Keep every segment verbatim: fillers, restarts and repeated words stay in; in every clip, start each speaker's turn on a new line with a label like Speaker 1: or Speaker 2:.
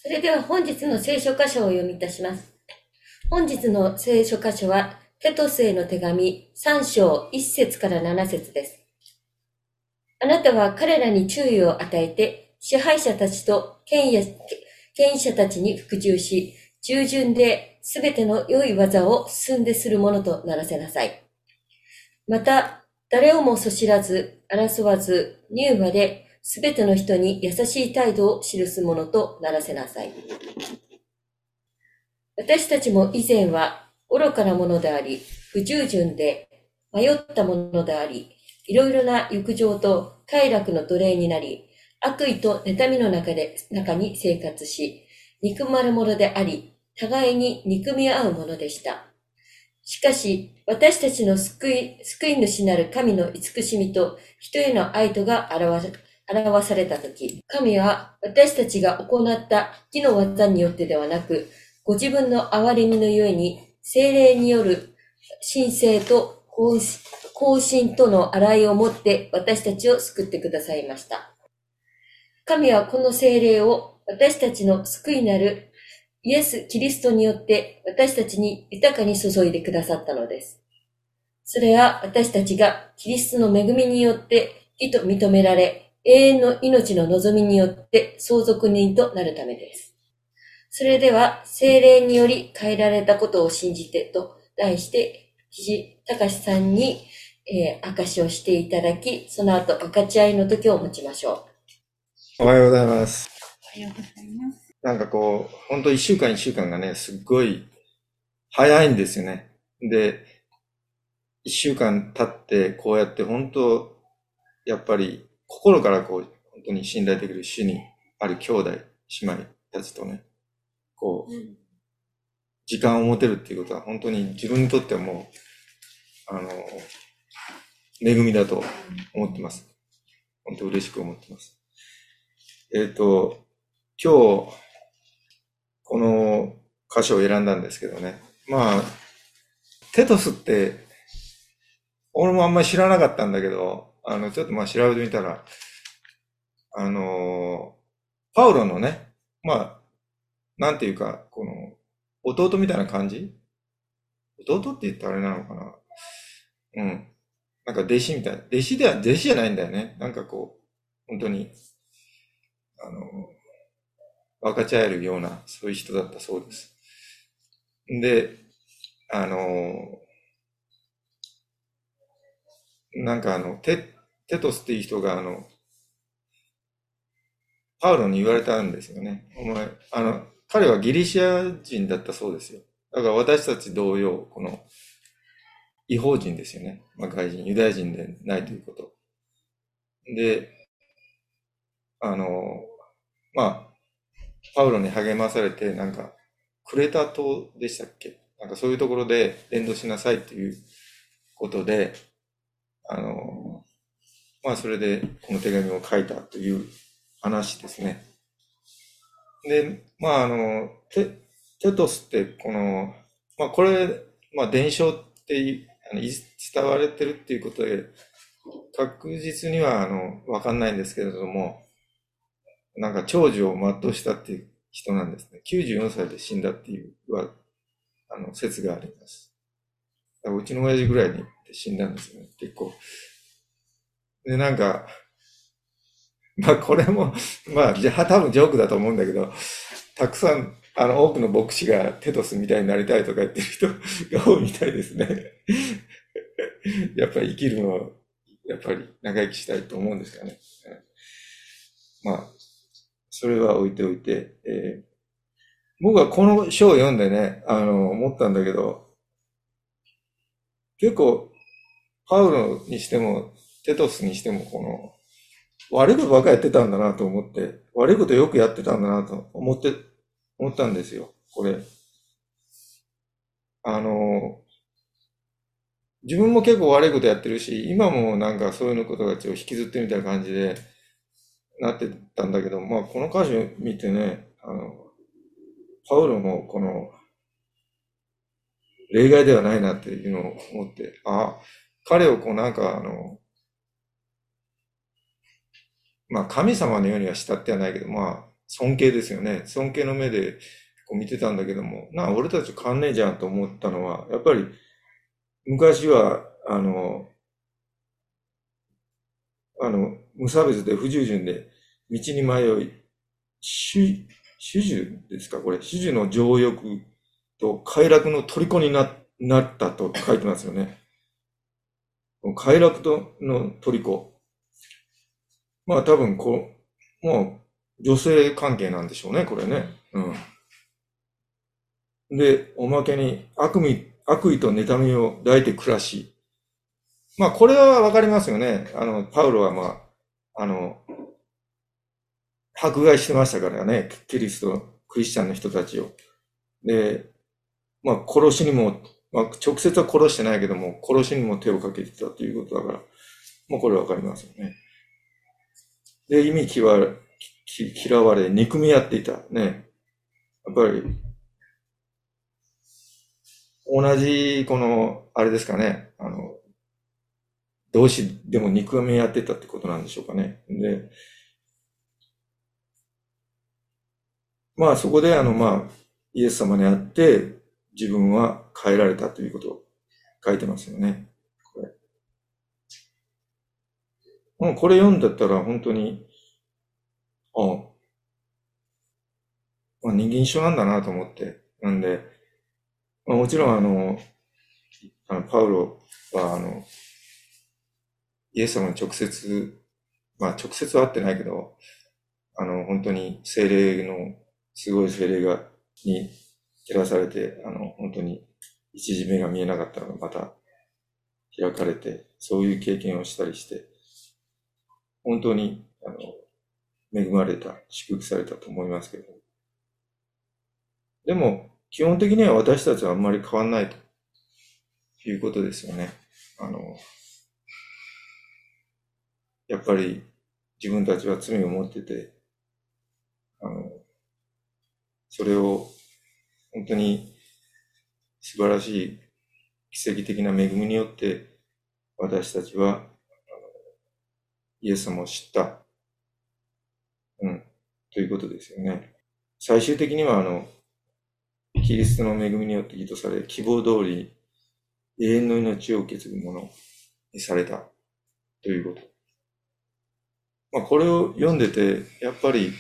Speaker 1: それでは本日の聖書箇所を読みいたします。本日の聖書箇所は、テトスへの手紙さん章いち節からなな節です。あなたは彼らに注意を与えて、支配者たちと権威権威者たちに服従し、従順ですべての良い技を進んでするものとならせなさい。また、誰をもそしらず、争わず、柔和で、すべての人に優しい態度を記すものとならせなさい。私たちも以前は愚かなものであり、不従順で迷ったものであり、いろいろな欲情と快楽の奴隷になり、悪意と妬みの中で、中に生活し、憎まれ者であり、互いに憎み合うものでした。しかし、私たちの救い、救い主なる神の慈しみと人への愛とが表表されたとき、神は私たちが行った義の技によってではなく、ご自分の憐れみのゆえに、聖霊による神聖と更新との洗いをもって私たちを救ってくださいました。神はこの聖霊を私たちの救いなるイエス・キリストによって私たちに豊かに注いでくださったのです。それは私たちがキリストの恵みによって義と認められ、永遠の命の望みによって相続人となるためです。それでは、聖霊により変えられたことを信じてと題して、岸隆さんに、えー、証しをしていただき、その後分かち合いの時を持ちましょ
Speaker 2: う。おはようございます。
Speaker 3: おはようございます。
Speaker 2: なんかこう、本当一週間一週間がね、すっごい早いんですよね。で、一週間経ってこうやって本当、やっぱり心からこう、本当に信頼できる主にある兄弟、姉妹たちとね、こう、時間を持てるっていうことは本当に自分にとってはもう、あの、恵みだと思ってます。本当嬉しく思ってます。えっと、今日、この箇所を選んだんですけどね。まあ、テトスって、俺もあんまり知らなかったんだけど、あの、ちょっとまあ調べてみたら、あの、パウロのね、まあ、なんていうか、この、弟みたいな感じ弟って言ったらあれなのかなうん。なんか弟子みたい。弟子では、弟子じゃないんだよね。なんかこう、本当に、あの、分かち合えるような、そういう人だったそうです。で、あの、なんかあの、テ、テトスっていう人があの、パウロに言われたんですよね。お前、あの、彼はギリシア人だったそうですよ。だから私たち同様、この、異邦人ですよね。まあ、外人、ユダヤ人でないということ。で、あの、まあ、パウロに励まされて、なんか、クレタ島でしたっけなんかそういうところで伝道しなさいということで、あの、まあそれでこの手紙を書いたという話ですね。で、まああの、テ、テトスってこの、まあこれ、まあ伝承っていう、あの伝われてるっていうことで、確実にはあの、わかんないんですけれども、なんか長寿を全うしたっていう人なんですね。きゅうじゅうよんさいで死んだっていうは、あの、説があります。うちの親父ぐらいに死んだんですよね、結構。で、なんか、まあこれも、まあ、じゃあ多分ジョークだと思うんだけど、たくさん、あの、多くの牧師がテトスみたいになりたいとか言ってる人が多いみたいですね。やっぱり生きるのは、やっぱり長生きしたいと思うんですよね。まあ、それは置いておいて、えー、僕はこの書を読んでね、あの、思ったんだけど、結構、パウロにしても、テトスにしても、この、悪いことばっかりやってたんだなと思って、悪いことよくやってたんだなと思って、思ったんですよ、これ。あの、自分も結構悪いことやってるし、今もなんかそういうことがちょっと引きずってみたいな感じでなってたんだけど、まあこの歌詞を見てね、あの、パウロもこの、例外ではないなっていうのを思って、あ、彼をこうなんかあの、まあ神様のようには慕ってはないけど、まあ尊敬ですよね。尊敬の目でこう見てたんだけども、なあ、俺たち変わんねえじゃんと思ったのは、やっぱり昔は、あの、あの、無差別で不従順で道に迷い、主、主従ですかこれ。主従の情欲と快楽の虜にな、なったと書いてますよね。快楽との虜。まあ多分こう、もう女性関係なんでしょうね、これね。うん。で、おまけに悪意、悪意と妬みを抱いて暮らし。まあこれはわかりますよね。あの、パウロはまあ、あの、迫害してましたからね、キリスト、クリスチャンの人たちを。で、まあ殺しにも、まあ直接は殺してないけども、殺しにも手をかけてたということだから、まあこれはわかりますよね。で、意味嫌われ、嫌われ、憎み合っていた。ね。やっぱり、同じ、この、あれですかね、あの、同士でも憎み合ってたってことなんでしょうかね。で、まあそこであの、まあ、イエス様に会って、自分は変えられたということを書いてますよね。これ。もうこれ読んだったら本当に、ああ、まあ、人間一緒なんだなと思って。なんで、まあ、もちろんあの、あのパウロはあの、イエス様に直接、まあ直接は会ってないけど、あの、本当に精霊の、すごい精霊が、に照らされて、あの、本当に一時目が見えなかったのがまた開かれて、そういう経験をしたりして、本当に、あの、恵まれた、祝福されたと思いますけど。でも、基本的には私たちはあんまり変わんないということですよね。あの、やっぱり自分たちは罪を持ってて、あの、それを本当に素晴らしい奇跡的な恵みによって私たちはイエス様を知った。うん。ということですよね。最終的にはあの、キリストの恵みによって義とされ、希望通り永遠の命を受け継ぐものにされたということ。まあこれを読んでて、やっぱり、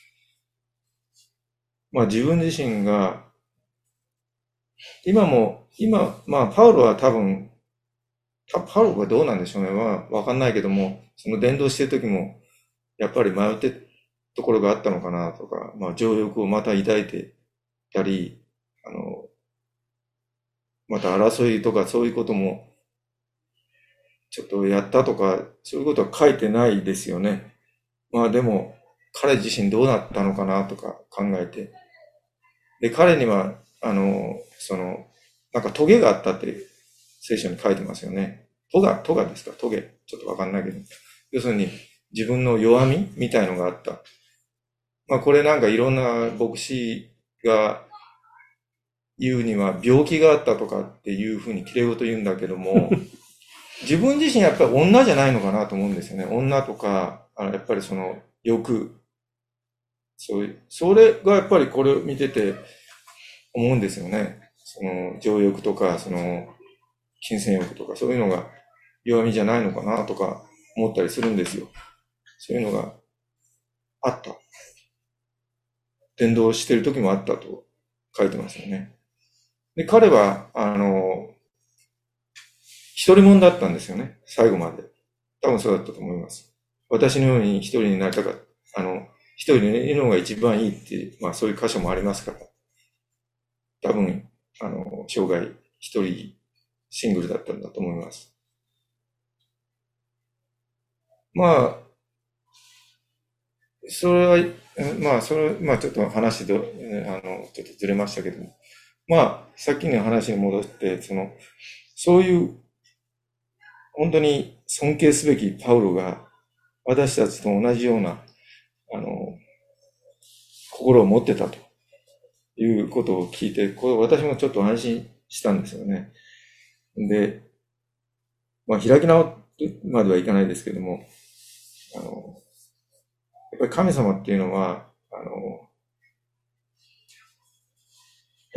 Speaker 2: まあ自分自身が、今も、今、まあパウロは多分、パウロがどうなんでしょうね。まあわかんないけども、その伝道してる時も、やっぱり迷ってるところがあったのかなとか、まあ情欲をまた抱いてたり、あの、また争いとかそういうことも、ちょっとやったとか、そういうことは書いてないですよね。まあでも、彼自身どうなったのかなとか考えて。で、彼には、あの、その、なんかトゲがあったって聖書に書いてますよね。トガ、トガですかトゲ。ちょっとわかんないけど。要するに、自分の弱みみたいのがあった。まあこれなんかいろんな牧師が言うには病気があったとかっていうふうに綺麗事言うんだけども、自分自身やっぱり女じゃないのかなと思うんですよね。女とか、あのやっぱりその欲、そういう、それがやっぱりこれを見てて思うんですよね。その情欲とか、その金銭欲とか、そういうのが弱みじゃないのかなとか思ったりするんですよ。そういうのがあった。伝道してる時もあったと書いてますよね。で、彼は、あの、一人者だったんですよね。最後まで。多分そうだったと思います。私のように一人になりたかった。あの、一人でいるのが一番いいって、まあそういう箇所もありますから。多分、あの、生涯一人シングルだったんだと思います。まあ、それは、まあ、それ、まあちょっと話で、あの、ちょっとずれましたけども。まあ、さっきの話に戻って、その、そういう本当に尊敬すべきパウロが私たちと同じような、あの、心を持ってたということを聞いて、これ私もちょっと安心したんですよね。で、まあ、開き直まではいかないですけども、あの、やっぱり神様っていうのは、あの、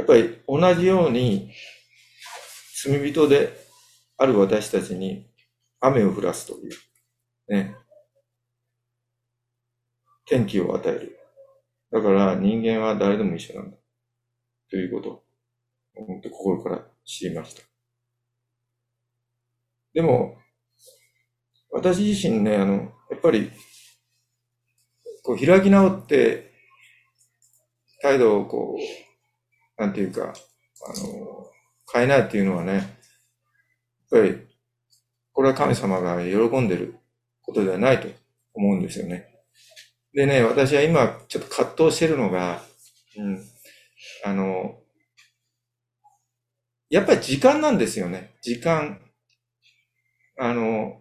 Speaker 2: っぱり同じように罪人である私たちに雨を降らすという、ね、天気を与える。だから人間は誰でも一緒なんだ。ということを、本当心から知りました。でも、私自身ね、あの、やっぱり、こう開き直って、態度をこう、なんていうか、あの、変えないっていうのはね、やっぱり、これは神様が喜んでることではないと思うんですよね。でね、私は今ちょっと葛藤してるのが、うん、あの、やっぱり時間なんですよね。時間。あの、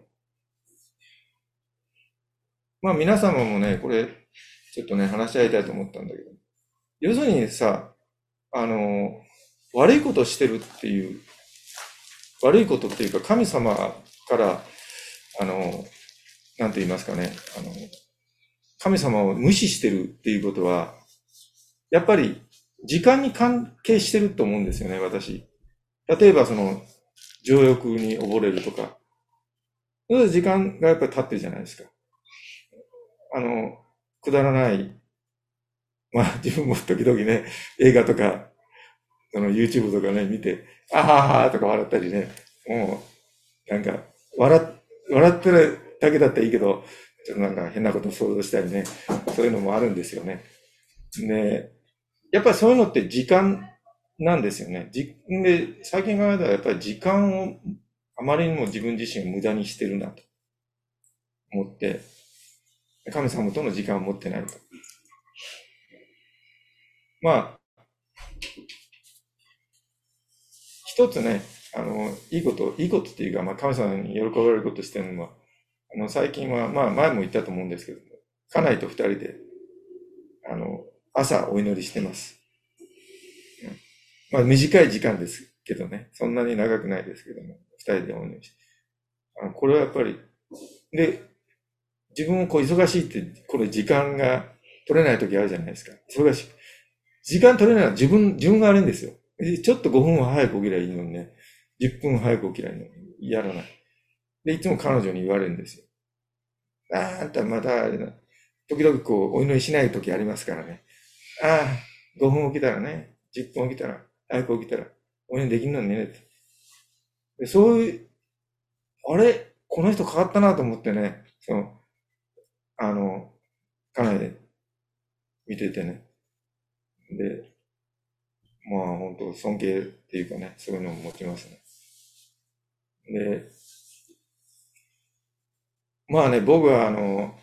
Speaker 2: まあ皆様もね、これ、ちょっとね、話し合いたいと思ったんだけど、要するにさ、あの、悪いことをしてるっていう、悪いことっていうか、神様から、あの、なんて言いますかね、あの、神様を無視してるっていうことは、やっぱり時間に関係してると思うんですよね、私。例えばその、情欲に溺れるとか、時間がやっぱり経ってるじゃないですか。あの、くだらない、まあ自分も時々ね、映画とか、その YouTube とかね、見て、あははとか笑ったりね、もう、なんか、笑っ、笑ってるだけだったらいいけど、ちょっとなんか変なこと想像したりね、そういうのもあるんですよね。で、やっぱりそういうのって時間なんですよね。じで、最近考えたらやっぱり時間をあまりにも自分自身を無駄にしてるなと思って、神様との時間を持ってないと。まあ、一つね、あの、いいこと、いいことっていうか、まあ神様に喜ばれることしてるのは、あの、最近は、まあ前も言ったと思うんですけども、家内と二人で、あの、朝お祈りしてます。まあ短い時間ですけどね、そんなに長くないですけども、二人でお祈りして。あこれはやっぱり、で、自分もこう忙しいって、これ時間が取れない時あるじゃないですか。忙しい。時間取れないのは自分、自分が悪いんですよ。ちょっとごふんは早く起きりゃいいのにね、じゅっぷん早く起きりゃいいのに、やらない。で、いつも彼女に言われるんですよ。ああ、あんたまたあれだ。時々こう、お祈りしない時ありますからね。ああ、ごふん起きたらね、じゅっぷん起きたら、早く起きたら、お祈りできるのにね。でそういう、あれこの人変わったなと思ってね、その、あの、家内で見ててね。で、まあ本当尊敬っていうかね、そういうのも持ちますね。で、まあね、僕はあの、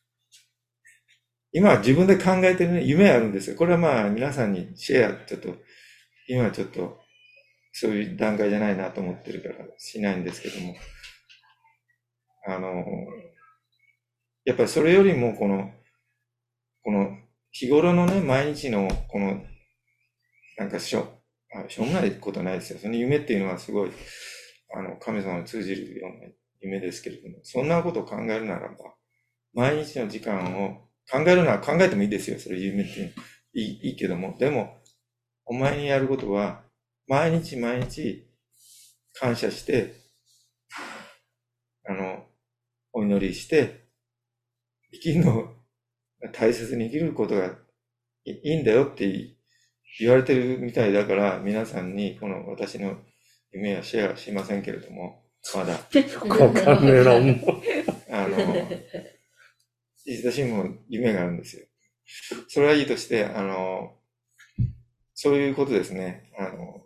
Speaker 2: 今自分で考えてるね、夢あるんですよ。これはまあ皆さんにシェア、ちょっと、今はちょっと、そういう段階じゃないなと思ってるからしないんですけども、あの、やっぱりそれよりもこの、この日頃のね、毎日のこの、なんかしょ、あしょうもないことはないですよ。その夢っていうのはすごい、あの、神様に通じるような夢ですけれども、そんなことを考えるならば、毎日の時間を考えるなら考えてもいいですよ。それ夢っていうの。いい、いいけども。でも、お前にやることは、毎日毎日感謝して、あの、お祈りして、生きるのを大切に生きることがいいんだよって言われてるみたいだから、皆さんにこの私の夢はシェアしませんけれども、まだ。
Speaker 4: よくわかんねえな、もう。
Speaker 2: あの、私も夢があるんですよ。それはいいとして、あの、そういうことですね。あの、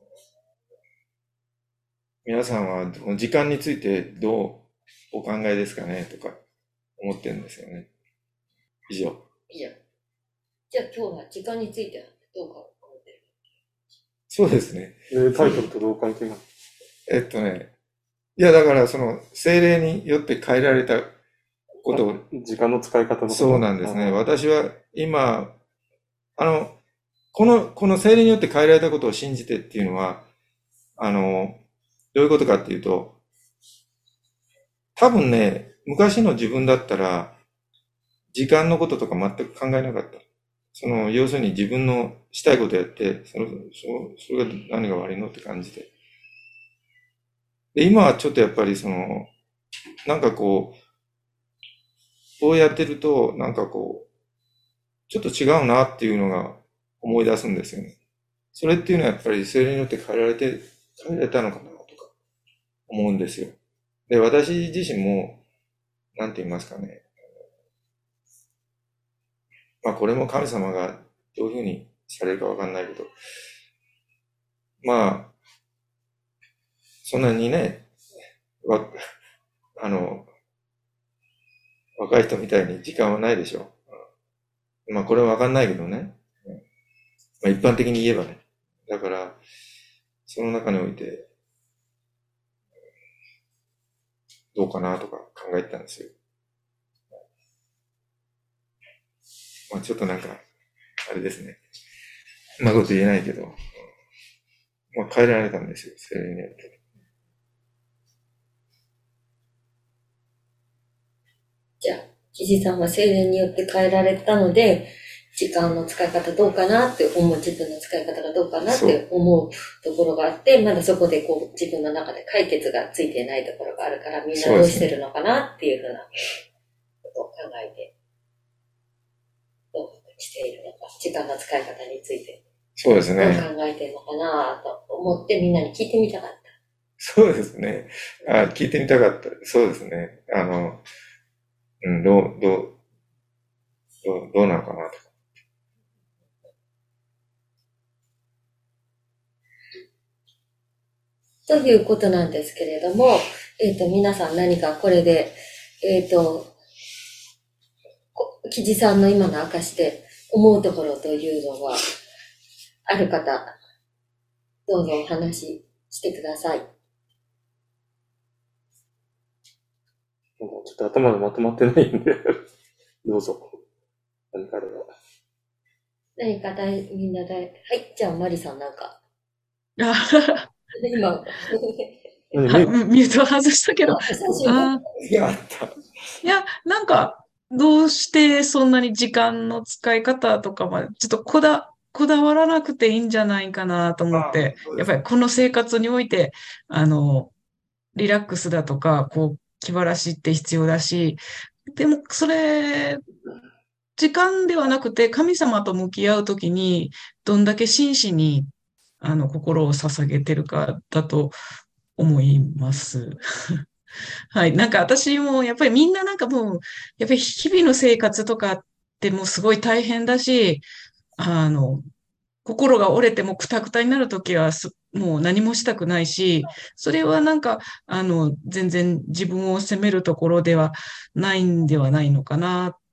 Speaker 2: 皆さんは時間についてどうお考えですかねとか思ってるんですよね。以上。
Speaker 1: いや。じゃあ今日は時間についてはどうか思ってる？
Speaker 2: そうですね。
Speaker 4: えタイトルとどう関係が
Speaker 2: えっとね、いやだからその精霊によって変えられたことを、
Speaker 4: 時間の使い方のこと。
Speaker 2: そうなんですね。私は今、あの、この、この精霊によって変えられたことを信じてっていうのは、あの、どういうことかっていうと、多分ね、昔の自分だったら、時間のこととか全く考えなかった。 その、要するに自分のしたいことやって、その、そそれが何が悪いのって感じで。で、今はちょっとやっぱりその、なんかこう、こうやってると、なんかこう、ちょっと違うなっていうのが思い出すんですよね。それっていうのはやっぱり精霊によって変えられて、変えられたのかなとか思うんですよ。で、私自身も、なんて言いますかね。まあこれも神様がどういうふうにされるかわかんないけど、まあ、そんなにね、わ、あの、若い人みたいに時間はないでしょう。まあこれはわかんないけどね。まあ一般的に言えばね。だから、その中において、どうかなとか考えてたんですよ。まあちょっとなんか、あれですね。うまいこと言えないけど、まあ変えられたんですよ、精霊によって。
Speaker 1: じゃあ、キジさんは精霊によって変えられたので、時間の使い方どうかなって思う、自分の使い方がどうかなって思うところがあって、まだそこでこう自分の中で解決がついてないところがあるから、みんなどうしてるのかなっていうふうなことを考えて、どうしているのか、時間の使い方について、
Speaker 2: そうですね。
Speaker 1: どう考えてるのかなと思ってみんなに聞いてみたかった。
Speaker 2: そうですね。あ、聞いてみたかった。そうですね。あの、うん、どう、どう、どう、どうなのかなとか。
Speaker 1: ということなんですけれども、えっ、と、皆さん何かこれで、えっ、と、キジさんの今の証で思うところというのは、ある方、どうぞお話ししてください。
Speaker 4: もうちょっと頭がまとまってないんで、どうぞ。何かあれば。
Speaker 1: 何か大、みんな大、はい、じゃあマリさんなんか。
Speaker 3: あ
Speaker 1: 今、
Speaker 4: 何
Speaker 3: は
Speaker 4: 目
Speaker 3: ミュート外したけど。
Speaker 1: あ、久しぶり。
Speaker 3: あ
Speaker 2: いや、あった。
Speaker 3: いや、なんか、どうしてそんなに時間の使い方とかまで、ちょっとこだ、こだわらなくていいんじゃないかなと思っ
Speaker 2: あ、
Speaker 3: て、
Speaker 2: そうです。
Speaker 3: やっぱりこの生活において、あの、リラックスだとか、こう、気晴らしって必要だし、でも、それ、時間ではなくて、神様と向き合うときに、どんだけ真摯に、あの、心を捧げてるかだと思います。はい。なんか私も、やっぱりみんななんかもう、やっぱり日々の生活とかってもうすごい大変だし、あの、心が折れてもクタクタになるときはすもう何もしたくないし、それはなんか、あの、全然自分を責めるところではないんではないのかなって、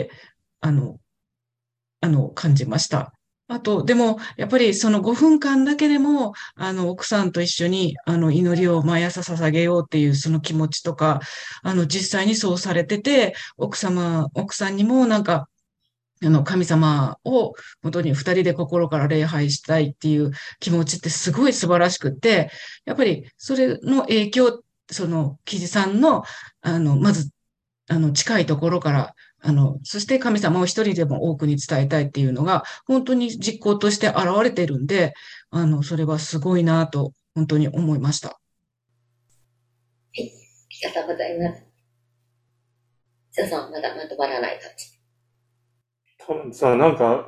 Speaker 3: あの、あの、感じました。あと、でも、やっぱりそのごふんかんだけでも、あの、奥さんと一緒に、あの、祈りを毎朝捧げようっていうその気持ちとか、あの、実際にそうされてて、奥様、奥さんにもなんか、あの、神様を本当に二人で心から礼拝したいっていう気持ちってすごい素晴らしくって、やっぱりそれの影響、その、キジさんの、あの、まずあの、近いところから、あの、そして神様を一人でも多くに伝えたいっていうのが、本当に実行として現れてるんで、あの、それはすごいなと、本当に思いました。
Speaker 1: ありがとうございます。じゃあさん、まだまとまらない感じ。
Speaker 4: 多分さ、なんか、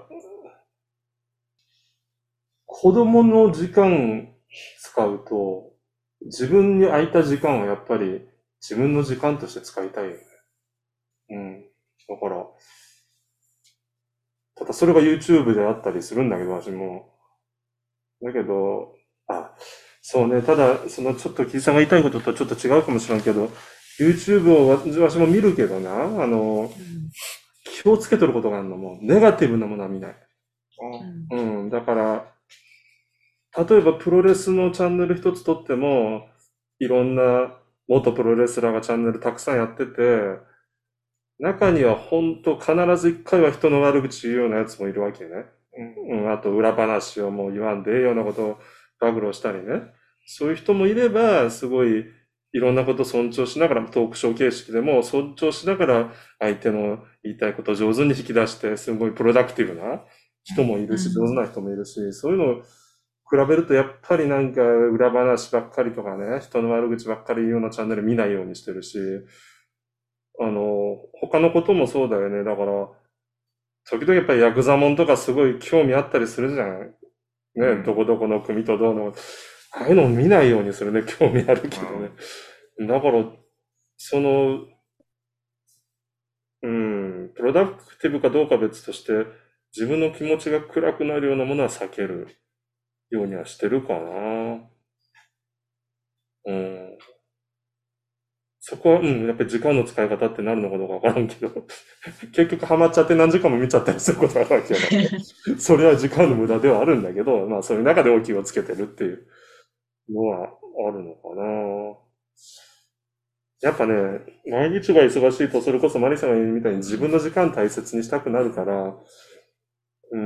Speaker 4: 子供の時間使うと、自分に空いた時間はやっぱり自分の時間として使いたいよね。うん。だから、ただそれが YouTube であったりするんだけど、私も。だけど、あ、そうね、ただ、そのちょっと木井さんが言いたいこととちょっと違うかもしれんけど、YouTube をわ私も見るけどな、あの、気をつけとることがあるのも、ネガティブなものは見ない。うん、だから、例えばプロレスのチャンネル一つとっても、いろんな元プロレスラーがチャンネルたくさんやってて、中には本当必ず一回は人の悪口言うようなやつもいるわけね。うん、あと裏話をもう言わんでええようなことを暴露したりね。そういう人もいれば、すごいいいろんなことを尊重しながら、トークショー形式でも尊重しながら相手の言いたいことを上手に引き出して、すごいプロダクティブな人もいるし、上手な人もいるし、そういうのを比べるとやっぱりなんか裏話ばっかりとかね、人の悪口ばっかり言うようなチャンネル見ないようにしてるし、あの、他のこともそうだよね。だから、時々やっぱりヤクザモンとかすごい興味あったりするじゃん。ね、どこどこの国とどうの、ああいうのを見ないようにするね、興味あるけどね。だから、その、うん、プロダクティブかどうか別として、自分の気持ちが暗くなるようなものは避けるようにはしてるかな。うん。そこは、うん、やっぱり時間の使い方ってなるのかどうかわからんけど、結局ハマっちゃって何時間も見ちゃったりすることがあるわけよね。それは時間の無駄ではあるんだけど、まあそういう中でお気をつけてるっていうのはあるのかな。やっぱね、毎日が忙しいと、それこそマリさんが言うみたいに自分の時間大切にしたくなるから、うん。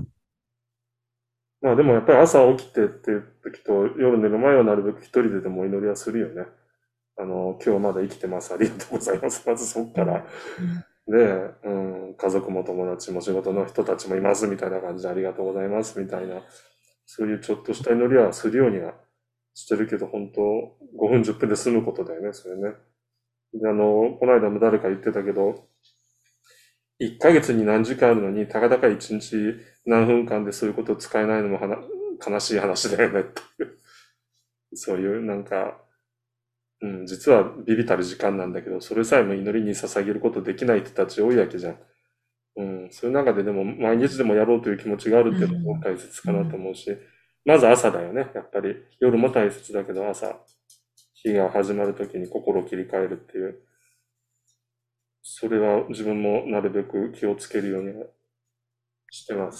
Speaker 4: まあでもやっぱり朝起きてっていう時と夜寝る前はなるべく一人ででもお祈りはするよね。あの、今日まだ生きてます。ありがとうございます。まずそっから。で、うん、家族も友達も仕事の人たちもいますみたいな感じでありがとうございますみたいな、そういうちょっとした祈りはするようにはしてるけど、本当ごふんじゅっぷんで済むことだよね、それね。で、あの、この間も誰か言ってたけど、いっかげつに何時間あるのに、たかだかいちにち何分間でそういうことを使えないのもはな悲しい話だよねっていう。そういうなんか、うん、実はビビたる時間なんだけど、それさえも祈りに捧げることできない人たち多いわけじゃん。うん、そういう中ででも毎日でもやろうという気持ちがあるっていうのも大切かなと思うし、まず朝だよね、やっぱり。夜も大切だけど朝、日が始まるときに心を切り替えるっていう。それは自分もなるべく気をつけるようにしてます。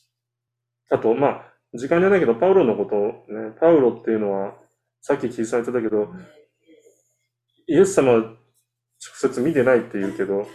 Speaker 4: あと、まあ、時間じゃないけど、パウロのことね、パウロっていうのは、さっき聞いされてたけど、イエス様は直接見てないって言うけど、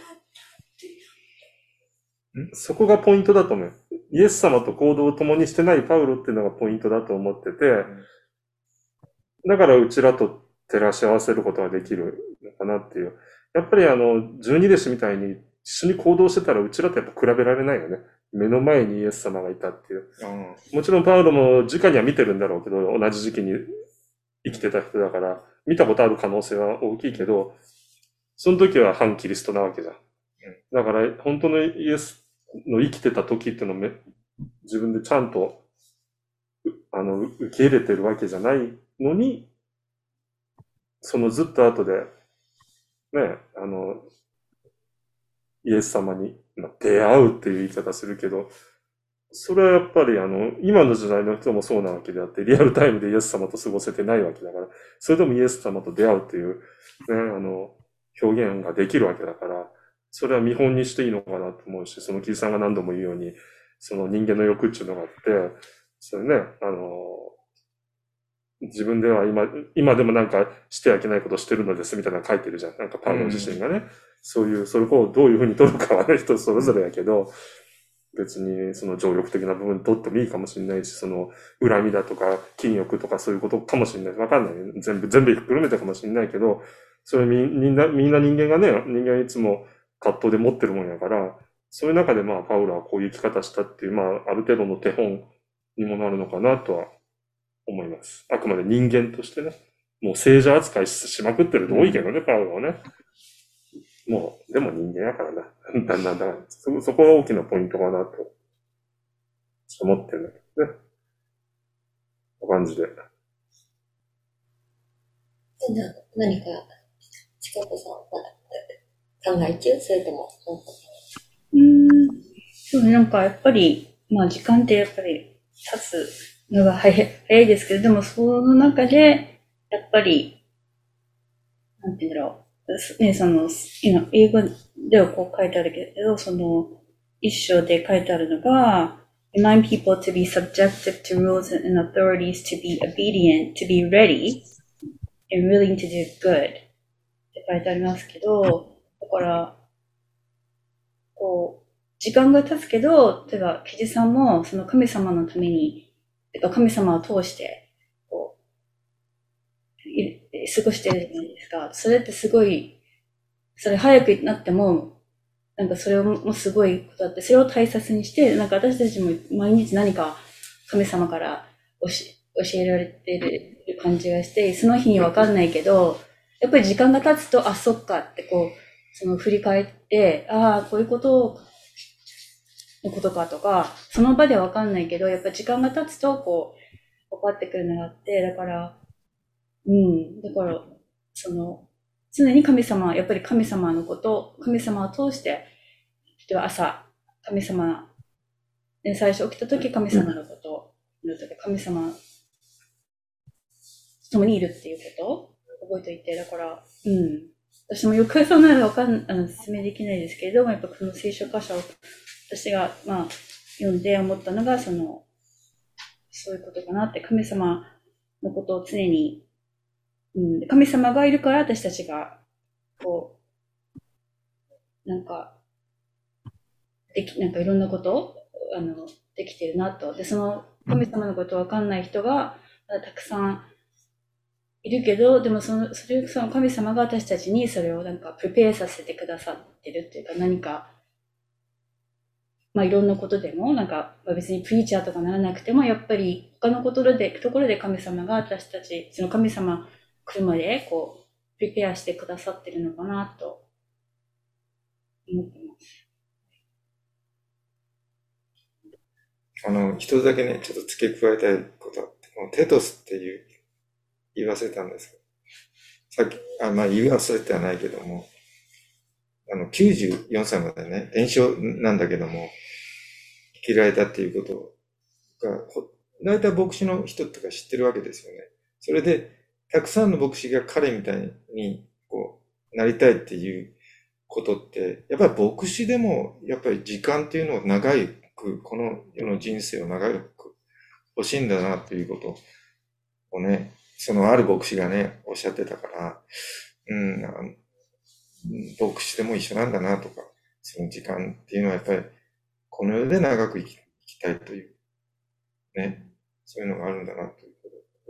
Speaker 4: そこがポイントだと思う。イエス様と行動を共にしてないパウロっていうのがポイントだと思ってて、だからうちらと照らし合わせることができるのかなっていう。やっぱりあの、十二弟子みたいに一緒に行動してたらうちらとやっぱ比べられないよね。目の前にイエス様がいたっていう。もちろんパウロも直には見てるんだろうけど、同じ時期に生きてた人だから、見たことある可能性は大きいけど、その時は反キリストなわけじゃん。だから本当のイエスの生きてた時っていうのをめ自分でちゃんとあの受け入れてるわけじゃないのに、そのずっと後でね、あのイエス様に出会うっていう言い方するけど、それはやっぱりあの今の時代の人もそうなわけであって、リアルタイムでイエス様と過ごせてないわけだから、それでもイエス様と出会うっていうね、あの表現ができるわけだから、それは見本にしていいのかなと思うし、そのキリさんが何度も言うように、その人間の欲っていうのがあって、それね、あの、自分では今、今でもなんかしてはいけないことをしてるのですみたいなの書いてるじゃん。なんかパウロ自身がね、うん、そういう、それをどういうふうに取るかはね、人それぞれやけど、別にその情欲的な部分取ってもいいかもしれないし、その恨みだとか禁欲とかそういうことかもしれない。わかんない。全部、全部含めてかもしれないけど、それみんな、みんな人間がね、人間いつも葛藤で持ってるもんやから、そういう中でまあ、パウロはこういう生き方したっていう、まあ、ある程度の手本にもなるのかなとは思います。あくまで人間としてね、もう聖者扱いしまくってる人多いけどね、パウロはね。もう、でも人間やからな。だんだんだんだん。そ、そこが大きなポイントかなと、思ってるんだけどね。こんな感じで。
Speaker 1: な、何か、近子さんは考え中？それとも、
Speaker 5: うーん、そうね、なんかやっぱり、まあ時間ってやっぱり経つのが早い、早いですけど、でもその中で、やっぱり、なんて言うんだろう、ね、その、今、英語ではこう書いてあるけど、その、一章で書いてあるのが、remind people to be subjective to rules and authorities, to be obedient, to be ready, and willing to do good って書いてありますけど、だから、こう、時間が経つけど、例えば、キジさんも、その神様のために、てか神様を通して、こう、 過ごしてるじゃないですか。それってすごい、それ早くなっても、なんかそれもすごいことだって、それを大切にして、なんか私たちも毎日何か神様から教え教えられてる感じがして、その日にわかんないけど、やっぱり時間が経つと、あ、そっかってこう、その振り返って、ああ、こういうことのことかとか、その場ではわかんないけど、やっぱ時間が経つと、こう、分かってくるのがあって、だから、うん、だから、その、常に神様、やっぱり神様のこと、神様を通して、例えば朝、神様、ね、最初起きた時神様のことを、神様と共にいるっていうことを覚えておいて、だから、うん。私もよくそんなのわかん、あの、説明できないですけれども、やっぱこの聖書箇所を私が、まあ、読んで思ったのが、その、そういうことかなって、神様のことを常に、うん、神様がいるから私たちが、こう、なんか、でき、なんかいろんなことを、あの、できてるなと。で、その神様のことわかんない人が、たくさんいるけど、でもその、それ、その神様が私たちにそれをなんか、プレペアさせてくださってるっていうか、何か、まあいろんなことでも、なんか、まあ、別にプリーチャーとかならなくても、やっぱり他のことで、ところで神様が私たち、その神様来るまで、こう、プリペアしてくださってるのかなと思ってます。
Speaker 2: あの、一つだけね、ちょっと付け加えたいことあって、このテトスっていう、言い忘れたんですけど、さっき、あ、まあ言い忘れてはないけども、あの、きゅうじゅうよんさいまでね、伝承なんだけども、生きられたっていうことが、大体牧師の人とか知ってるわけですよね。それで、たくさんの牧師が彼みたいに、こう、なりたいっていうことって、やっぱり牧師でも、やっぱり時間っていうのを長く、この世の人生を長く欲しいんだなっていうことをね、そのある牧師がね、おっしゃってたから、うん、牧師でも一緒なんだなとか、その時間っていうのはやっぱり、この世で長く生き、生きたいという、ね、そういうのがあるんだなという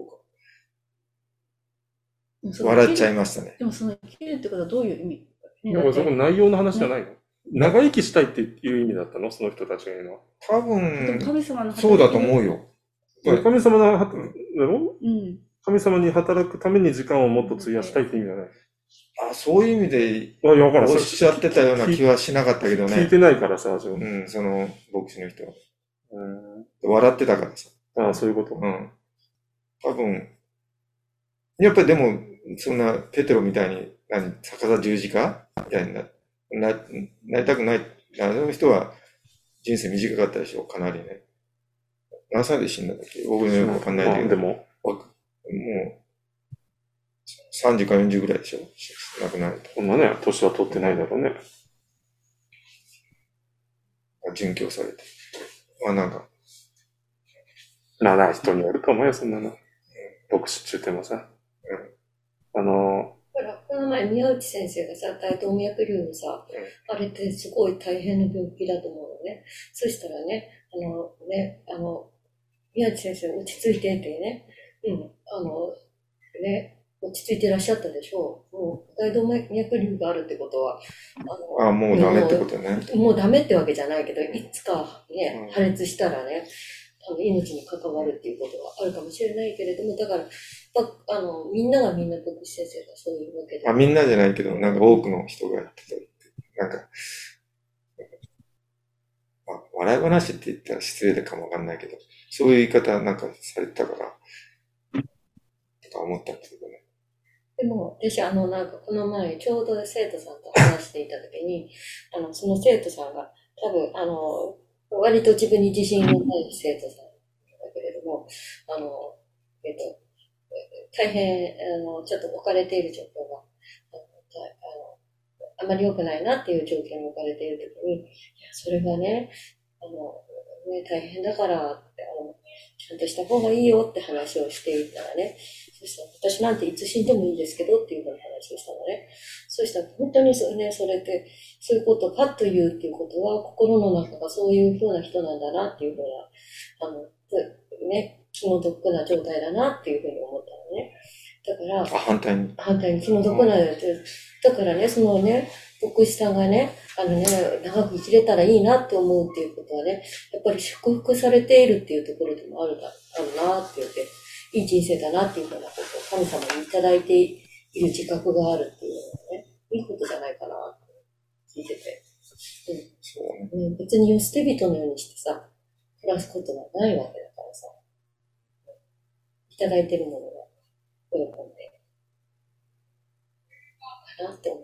Speaker 2: こと僕は、笑っちゃいましたね。
Speaker 5: でもその生きるってことはどういう意味？
Speaker 4: なんかそこ内容の話じゃないの、ね、長生きしたいっていう意味だったのその人たちが言うのは。
Speaker 2: 多分、
Speaker 5: 神様の
Speaker 2: そうだと思うよ。
Speaker 4: 神様の、だろ、
Speaker 5: うん、
Speaker 4: 神様に働くために時間をもっと費やしたいって意味じゃない。
Speaker 2: あ、そういう意味でおっしゃってたような気はしなかったけどね。
Speaker 4: 聞いてないからさ、
Speaker 2: うん、その牧師の人は。
Speaker 4: うん、
Speaker 2: 笑ってたからさ。
Speaker 4: ああ、そういうこと。
Speaker 2: うん。多分、やっぱりでも、そんなペテロみたいに、何、逆さ十字架みたいにな、な、なりたくない。あの人は人生短かったでしょ、かなりね。何歳で死んだんだっけ僕のよくわかんないけど。
Speaker 4: でも、
Speaker 2: もう、さんじゅうかよんじゅうぐらいでしょ亡くなると。
Speaker 4: こんなね、年は取ってないだろうね。
Speaker 2: 殉教されて。まあなんか。
Speaker 4: なあ、人によると思うよ、そんなの。牧師中でもさ。うん、あの、
Speaker 1: ほら、この前、宮内先生がさ、大動脈瘤のさ、うん、あれってすごい大変な病気だと思うのね。そしたらね、あのね、あの、宮内先生落ち着いててね、うん、あの、ね、落ち着いてらっしゃったでしょう。もう、大動脈瘤があるってことは、
Speaker 2: あの、あ、もうダメってことね。
Speaker 1: もうダメってわけじゃないけど、いつかね、破裂したらね、あの命に関わるっていうことはあるかもしれないけれども、だから、あの、みんながみんな牧師先生がそういうわけで。
Speaker 2: あ、みんなじゃないけど、なんか多くの人がやってた。なんか、まあ、笑い話って言ったら失礼かもわかんないけど、そういう言い方なんかされてたから、とか思ったんですけどね。
Speaker 1: でも、私、あの、なんか、この前、ちょうど生徒さんと話していたときに、あの、その生徒さんが、多分、あの、割と自分に自信のない生徒さんだけれども、あの、えっと、大変、あの、ちょっと置かれている状況が、あの、あまり良くないなっていう状況に置かれているときに、いや、それがね、あの、ね、大変だからって、あの、ちゃんとした方がいいよって話をしていたらね、そしたら私なんていつ死んでもいいですけどっていうふうな話をしたのね。そしたら本当にそれね、それってそういうことかというっていうことは心の中がそういうふうな人なんだなっていうふうな、あの、ね、気の毒な状態だなっていうふうに思ったのね。 から、
Speaker 2: あ、反対に。
Speaker 1: 反対に気の毒なよって。だからね、そのね、牧師さんがね、あのね、長く生きれたらいいなって思うっていうことはね、やっぱり祝福されているっていうところでもあるだ、あるなって言って、いい人生だなっていうふうなことを神様にいただいている自覚があるっていうのはね、いいことじゃないかなって聞いてて。うん
Speaker 2: そうね。
Speaker 1: ね、別に捨て人のようにしてさ、暮らすことはないわけだからさ、いただいてるものが喜んで、かなって思った。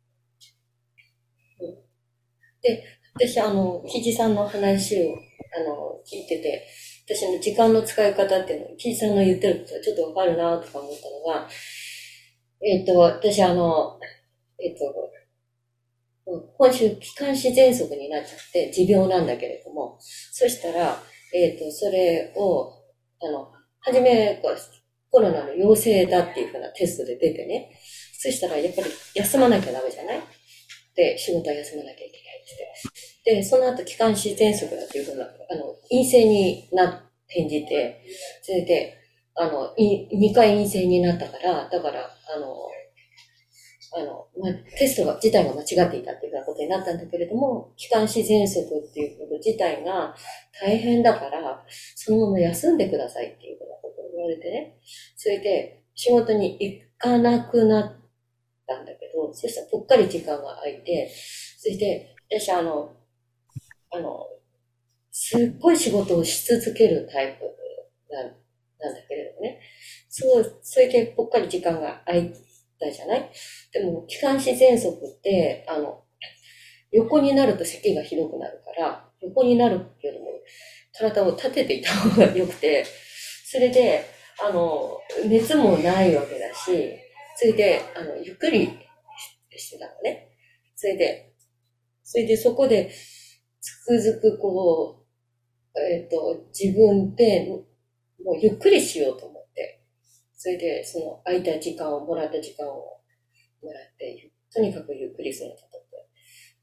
Speaker 1: うん、で、私、あの、キジさんの話を、あの、聞いてて、私の時間の使い方っていうのを、キジさんの言ってることがちょっとわかるなとか思ったのが、えっ、と、私、あの、えっ、と、今週、気管支喘息になっちゃって、持病なんだけれども、そしたら、えっ、と、それを、あの、はじめ、コロナの陽性だっていうふうなテストで出てね、そしたら、やっぱり休まなきゃダメじゃない？で、仕事は休まなきゃいけないって。で、その後、気管支喘息だっていうふうな、あの、陰性にな、転じて、それで、あの、にかい陰性になったから、だから、あの、あの、まあ、テストが自体が間違っていたっていうようなことになったんだけれども、気管支喘息っていうこと自体が大変だから、そのまま休んでくださいっていうようなことを言われてね。それで、仕事に行かなくなったんだけど、そしたらぽっかり時間が空いて、それで、私あの、あの、すっごい仕事をし続けるタイプなんなんだけれどもね。そう、それでぽっかり時間が空いたじゃない？でも、気管支喘息って、あの、横になると咳がひどくなるから、横になるよりも体を立てていた方が良くて、それで、あの、熱もないわけだし、それで、あの、ゆっくりしてたのね。それで、それでそこで、つくづくこう、えっと、自分でもうゆっくりしようと思って、それで、その空いた時間を、もらった時間をもらって、とにかくゆっくりするんだと思って。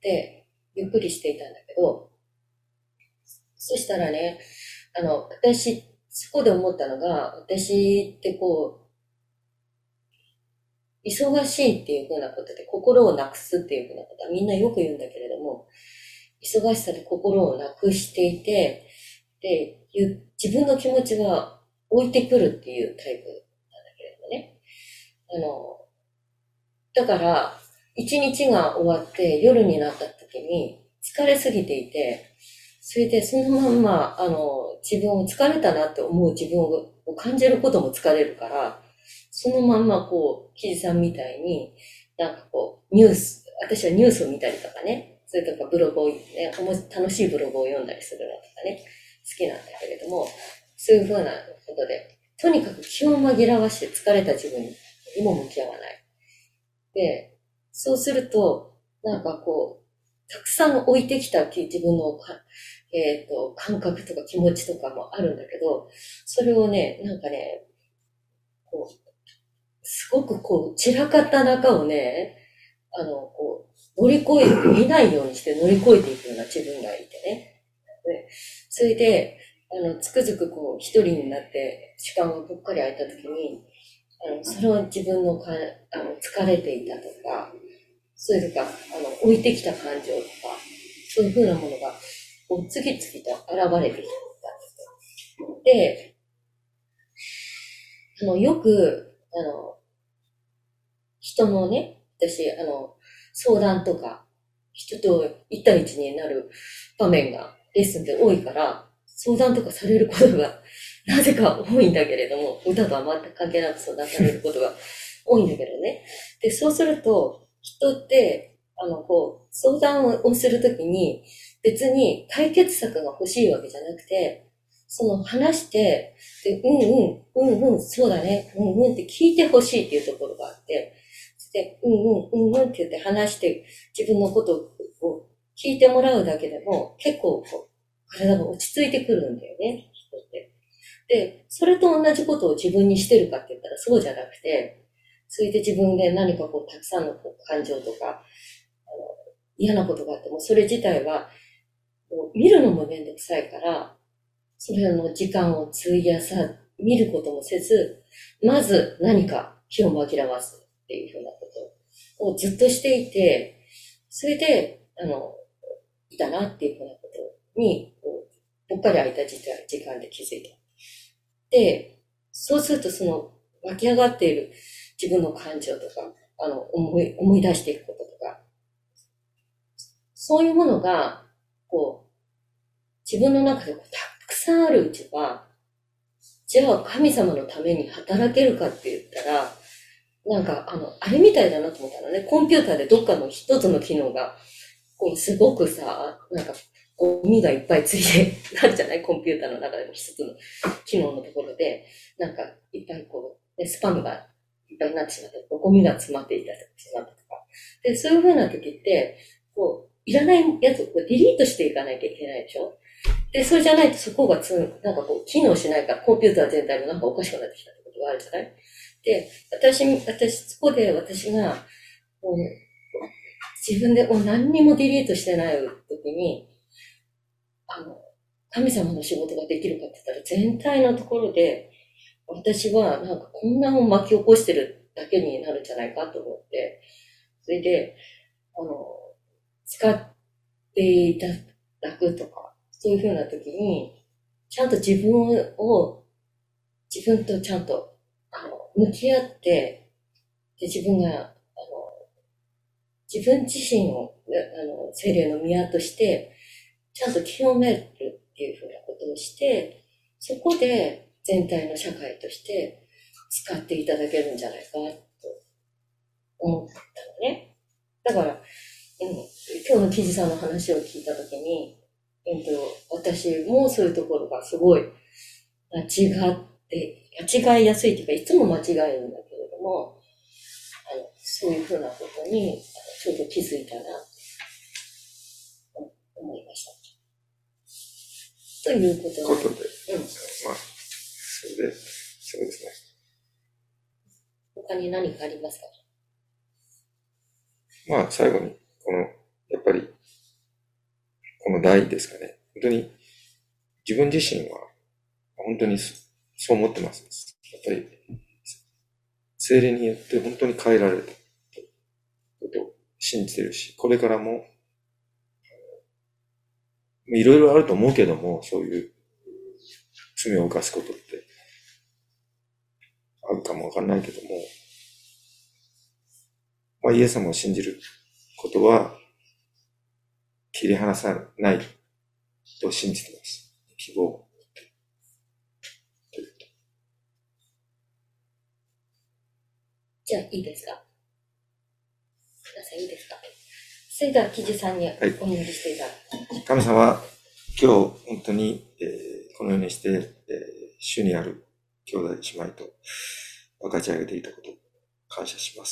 Speaker 1: で、ゆっくりしていたんだけど、そしたらね、あの、私、そこで思ったのが、私ってこう、忙しいっていうふうなことで心をなくすっていうふうなことはみんなよく言うんだけれども、忙しさで心をなくしていて、で、自分の気持ちは置いてくるっていうタイプなんだけれどもね。あの、だから、一日が終わって夜になった時に疲れすぎていて、それでそのまんま、あの、自分を疲れたなって思う自分を感じることも疲れるから、そのまんまこう、キジさんみたいに、なんかこう、ニュース、私はニュースを見たりとかね、それとかブログを、ね、楽しいブログを読んだりするのとかね、好きなんだけれども、そういうふうなことで、とにかく気を紛らわして疲れた自分にも向き合わない。で、そうすると、なんかこう、たくさん置いてきた自分のか、えっと、感覚とか気持ちとかもあるんだけど、それをね、なんかね、こう、すごくこう、散らかった中をね、あの、こう、乗り越えて、見ないようにして乗り越えていくような自分がいてね。でそれで、あの、つくづくこう、一人になって、時間がぽっかり空いた時に、あの、それは自分のか、あの、疲れていたとか、それとか、あの、置いてきた感情とか、そういうふうなものが、こう、次々と現れてきたんですよ。で、あの、よく、あの、人のね、私、あの、相談とか、人と一対一になる場面がレッスンで多いから、相談とかされることがなぜか多いんだけれども、歌とは全く関係なく相談されることが多いんだけどね。で、そうすると、人って、あの、こう、相談をするときに、別に解決策が欲しいわけじゃなくて、その話して、で、うんうん、うんうん、そうだね、うんうんって聞いてほしいっていうところがあって、で、うんうん、うんうんって言って話して、自分のことを聞いてもらうだけでも、結構こう、体が落ち着いてくるんだよね、人って。で、それと同じことを自分にしてるかって言ったらそうじゃなくて、それで自分で何かこう、たくさんのこう感情とか、あの、嫌なことがあっても、それ自体は、もう見るのもめんどくさいから、それの時間を費やさ見ることもせず、まず何か気を紛らわすっていうふうなことをずっとしていて、それで、あの、いたなっていうふうなことに、こうぽっかり空いた時間で気づいた。で、そうするとその湧き上がっている自分の感情とか、あの、思い、思い出していくこととか、そういうものが、こう、自分の中でこうたくさんあるうちは、じゃあ神様のために働けるかって言ったら、なんか、あの、あれみたいだなと思ったのね。コンピューターでどっかの一つの機能が、こう、すごくさ、なんか、ゴミがいっぱいついてなるじゃない？コンピューターの中でも一つの機能のところで、なんか、いっぱいこう、ね、スパムがいっぱいになってしまった。ゴミが詰まっていたりしまったとか。で、そういう風な時って、こう、いらないやつをこうディリートしていかなきゃいけないでしょ？で、それじゃないとそこがつ、なんかこう、機能しないから、コンピューター全体もなんかおかしくなってきたってことがあるじゃない？で、私、私、そこで私が、こう自分でもう何にもディリートしてない時に、あの、神様の仕事ができるかって言ったら、全体のところで、私はなんか混乱を巻き起こしてるだけになるんじゃないかと思って、それで、あの、使っていただくとか、そういうふうな時に、ちゃんと自分を、自分とちゃんと、あの、向き合って、で、自分が、あの、自分自身を、あの、精霊の宮として、ちゃんと清めるっていうふうなことをして、そこで全体の社会として使っていただけるんじゃないかと思ったのね。だから、うん、今日の記事さんの話を聞いたときに、えっと、私もそういうところがすごい間違って、間違いやすいというか、いつも間違えるんだけれども、あのそういうふうなことにちょっと気づいたなと思いました。ということで。
Speaker 2: ことで、
Speaker 1: うん。
Speaker 2: まあ、それで、そうですね。
Speaker 1: 他に何かありますか？
Speaker 2: まあ、最後に、この、やっぱり、この題ですかね。本当に、自分自身は、本当にそう思ってます。やっぱり、聖霊によって本当に変えられたことを信じてるし、これからも、いろいろあると思うけども、そういう罪を犯すことってあるかもわかんないけども、まあ、イエス様を信じることは切り離さないと信じています。希望を。
Speaker 1: じゃあ、いいですか？皆さんいいですか？それでは、記事さんにお祈りしていただきます。
Speaker 2: 神様、今日本当に、えー、このようにして、えー、主にある兄弟姉妹と分かち上げていたことを感謝します。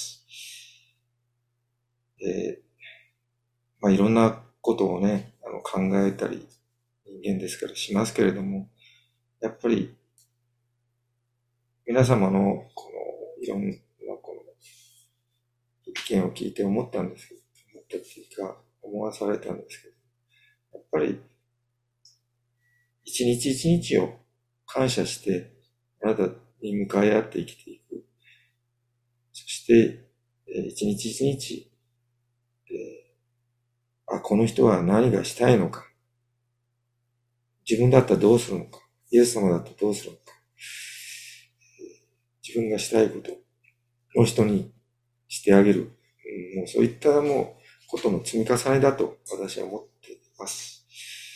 Speaker 2: えーまあ、いろんなことをね、あの考えたり、人間ですからしますけれども、やっぱり皆様のこのいろんなこの意見を聞いて思ったんですけど、思ったっていうか思わされたんですけど、やっぱり一日一日を感謝して、あなたに向かい合って生きていく。そして、一日一日、あ、この人は何がしたいのか。自分だったらどうするのか。イエス様だったらどうするのか。自分がしたいことを人にしてあげる。もうそういったもうことの積み重ねだと私は思っています。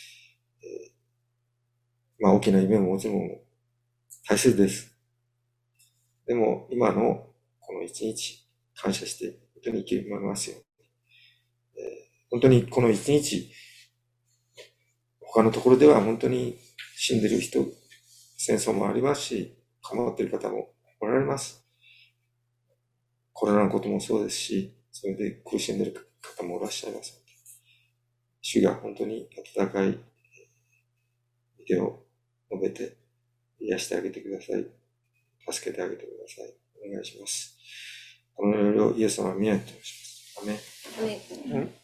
Speaker 2: まあ大きな夢ももちろん大切です。でも今のこの一日感謝して本当に生きますよ。えー、本当にこの一日他のところでは本当に死んでる人、戦争もありますし、構っている方もおられます。コロナのこともそうですし、それで苦しんでいる方もいらっしゃいます。主が本当に温かい手を述べて癒してあげてください。助けてあげてください。お願いします。この祈りをイエス様は見ないとします。アメン。
Speaker 1: アメン。